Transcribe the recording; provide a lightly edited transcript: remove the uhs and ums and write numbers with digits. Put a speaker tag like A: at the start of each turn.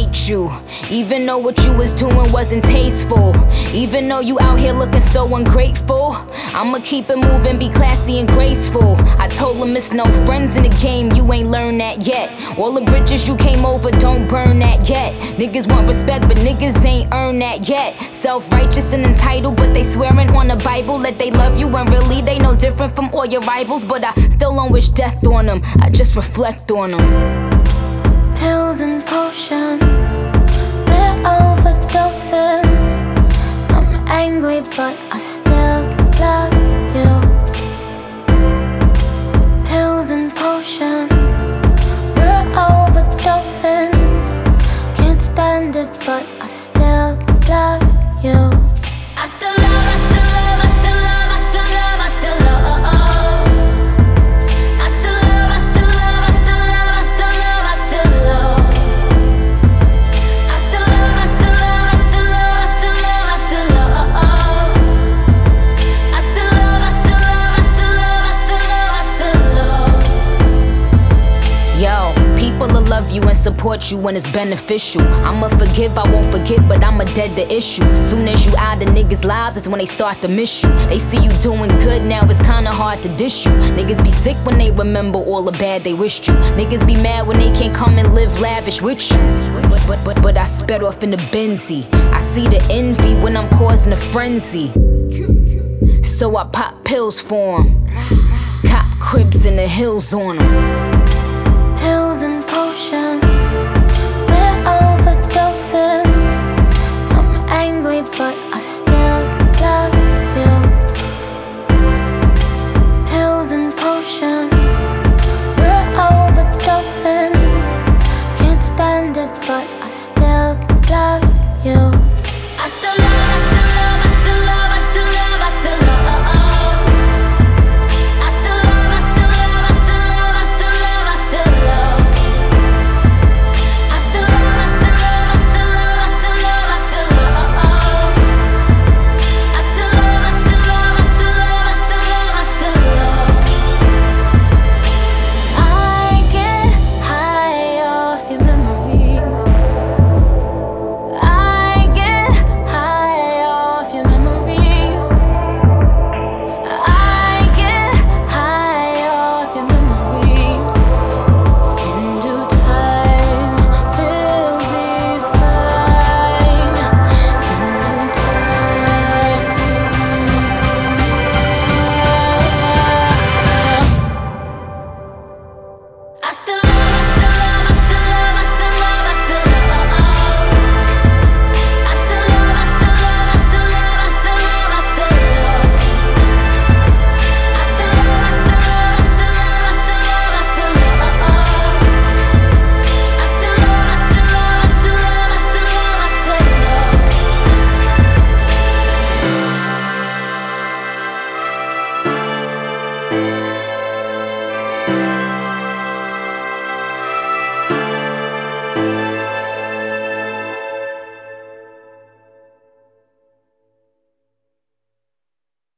A: hate you. Even though what you was doing wasn't tasteful. Even though you out here looking so ungrateful, I'ma keep it moving, be classy and graceful. I told him it's no friends in the game, you ain't learned that yet. All the bridges you came over, don't burn that yet. Niggas want respect, but niggas ain't earned that yet. Self-righteous and entitled, but they swearing on the Bible that they love you, and really they no different from all your rivals. But I still don't wish death on them, I just reflect on them.
B: Pills and potions, we're overdosing. I'm angry, but I still love you. Pills and potions, we're overdosing. Can't stand it, but I still love you. I still love, I still love, I still love, I still love, I still love. I still love, I still love, I still love, I still love, I still love. I still love, I still love, I still love, I still love, I still love. I still love, I still love, I still love, I still love, I still love.
A: Yo, people will love you and support you when it's beneficial. I'ma forgive, I won't forget, but I'ma dead the issue. Soon as you out of niggas' lives, it's when they start to miss you. They see you doing good, now it's kinda hard to dish you. Niggas be sick when they remember all the bad they wished you. Niggas be mad when they can't come and live lavish with you. But I sped off in the Benzie. I see the envy when I'm causing a frenzy. So I pop pills for 'em. Cop cribs in the hills on 'em.
B: Pills and potions, we're overdosing. I'm angry, but I still love you. Pills and potions, we're overdosing. Can't stand it, but I still love you. I still love, I still love, I still love, I still love, I still love. I still love, I still love, I still love, I still love, I still love. I still love, I still love, I still love, I still love, I still love. I still love, I still love, I still love, I still love, I still love. I get high off your memory. I get high off your memory. I get high off your memory. In due time, we'll be fine. In due time. I still love, I still love, I still love, I still love, I still love. I still love, I still love, I still love, I still love, I still love. I still love, I still love, I still love, I still love, I still love. I still love, I still love, I still love, I still love, I still love.